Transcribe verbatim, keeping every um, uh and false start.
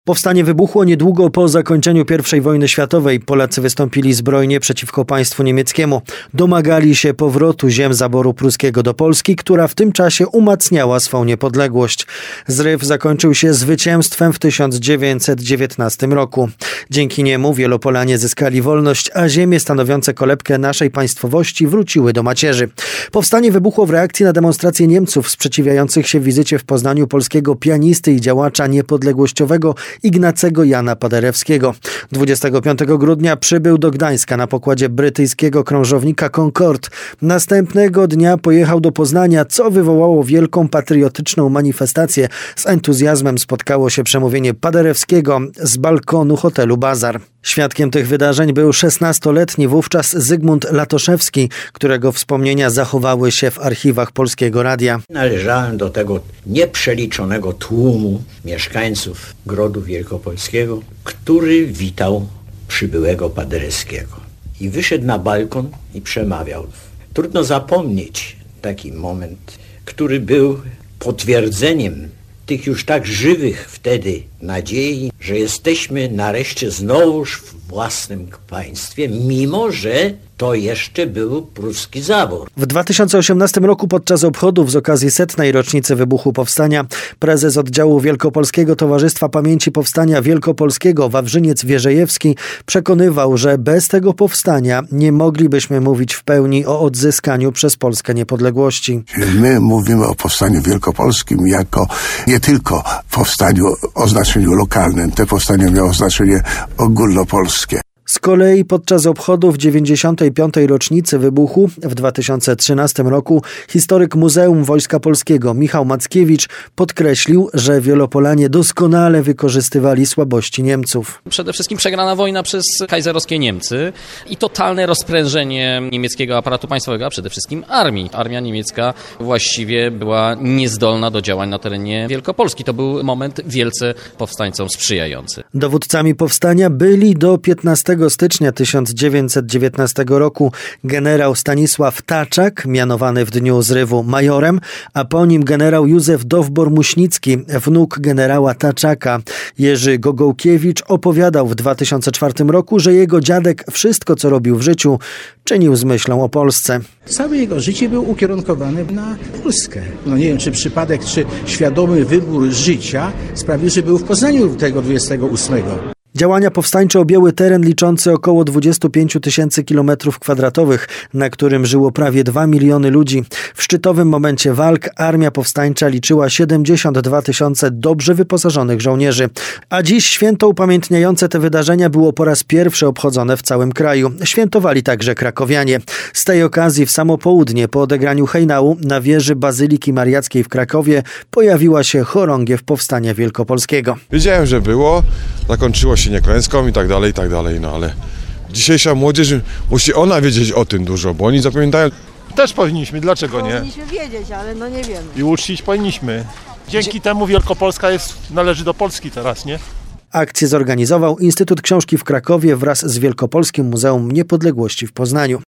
Powstanie wybuchło niedługo po zakończeniu pierwszej wojny światowej. Polacy wystąpili zbrojnie przeciwko państwu niemieckiemu. Domagali się powrotu ziem zaboru pruskiego do Polski, która w tym czasie umacniała swą niepodległość. Zryw zakończył się zwycięstwem w tysiąc dziewięćset dziewiętnastym roku. Dzięki niemu Wielopolanie zyskali wolność, a ziemie stanowiące kolebkę naszej państwowości wróciły do macierzy. Powstanie wybuchło w reakcji na demonstracje Niemców sprzeciwiających się wizycie w Poznaniu polskiego pianisty i działacza niepodległościowego Ignacego Jana Paderewskiego. dwudziestego piątego grudnia przybył do Gdańska na pokładzie brytyjskiego krążownika Concorde. Następnego dnia pojechał do Poznania, co wywołało wielką patriotyczną manifestację. Z entuzjazmem spotkało się przemówienie Paderewskiego z balkonu hotelu Bazar. Świadkiem tych wydarzeń był szesnastoletni wówczas Zygmunt Latoszewski, którego wspomnienia zachowały się w archiwach Polskiego Radia. Należałem do tego nieprzeliczonego tłumu mieszkańców Grodu Wielkopolskiego, który witał przybyłego Paderewskiego. I wyszedł na balkon i przemawiał. Trudno zapomnieć taki moment, który był potwierdzeniem tych już tak żywych wtedy nadziei, że jesteśmy nareszcie znowuż w własnym państwie, mimo że to jeszcze był pruski zabór. W dwa tysiące osiemnastym roku podczas obchodów z okazji setnej rocznicy wybuchu Powstania prezes oddziału Wielkopolskiego Towarzystwa Pamięci Powstania Wielkopolskiego Wawrzyniec Wierzejewski przekonywał, że bez tego powstania nie moglibyśmy mówić w pełni o odzyskaniu przez Polskę niepodległości. My mówimy o powstaniu wielkopolskim jako nie tylko powstaniu o znaczeniu lokalnym. To powstanie miało znaczenie ogólnopolskie. Z kolei podczas obchodów dziewięćdziesiątej piątej rocznicy wybuchu w dwa tysiące trzynastym roku historyk Muzeum Wojska Polskiego Michał Mackiewicz podkreślił, że Wielopolanie doskonale wykorzystywali słabości Niemców. Przede wszystkim przegrana wojna przez kajzerowskie Niemcy i totalne rozprężenie niemieckiego aparatu państwowego, a przede wszystkim armii. Armia niemiecka właściwie była niezdolna do działań na terenie Wielkopolski. To był moment wielce powstańcom sprzyjający. Dowódcami powstania byli do piętnastego stycznia tysiąc dziewięćset dziewiętnastego roku generał Stanisław Taczak, mianowany w dniu zrywu majorem, a po nim generał Józef Dowbor-Muśnicki, wnuk generała Taczaka. Jerzy Gogołkiewicz opowiadał w dwa tysiące czwartym roku, że jego dziadek wszystko, co robił w życiu, czynił z myślą o Polsce. Całe jego życie był ukierunkowany na Polskę. No nie wiem, czy przypadek, czy świadomy wybór życia sprawił, że był w Poznaniu tego dwudziestego ósmego. Działania powstańcze objęły teren liczący około dwadzieścia pięć tysięcy kilometrów kwadratowych, na którym żyło prawie dwa miliony ludzi. W szczytowym momencie walk armia powstańcza liczyła siedemdziesiąt dwa tysiące dobrze wyposażonych żołnierzy. A dziś święto upamiętniające te wydarzenia było po raz pierwszy obchodzone w całym kraju. Świętowali także krakowianie. Z tej okazji w samo południe po odegraniu hejnału na wieży Bazyliki Mariackiej w Krakowie pojawiła się chorągiew Powstania Wielkopolskiego. Wiedziałem, że było, zakończyło się nie klęską i tak dalej, i tak dalej, no ale dzisiejsza młodzież, musi ona wiedzieć o tym dużo, bo oni zapamiętają. Też powinniśmy, dlaczego nie? Powinniśmy wiedzieć, ale no nie wiemy. I uczcić powinniśmy. Dzięki Dzie- temu Wielkopolska jest, należy do Polski teraz, nie? Akcję zorganizował Instytut Książki w Krakowie wraz z Wielkopolskim Muzeum Niepodległości w Poznaniu.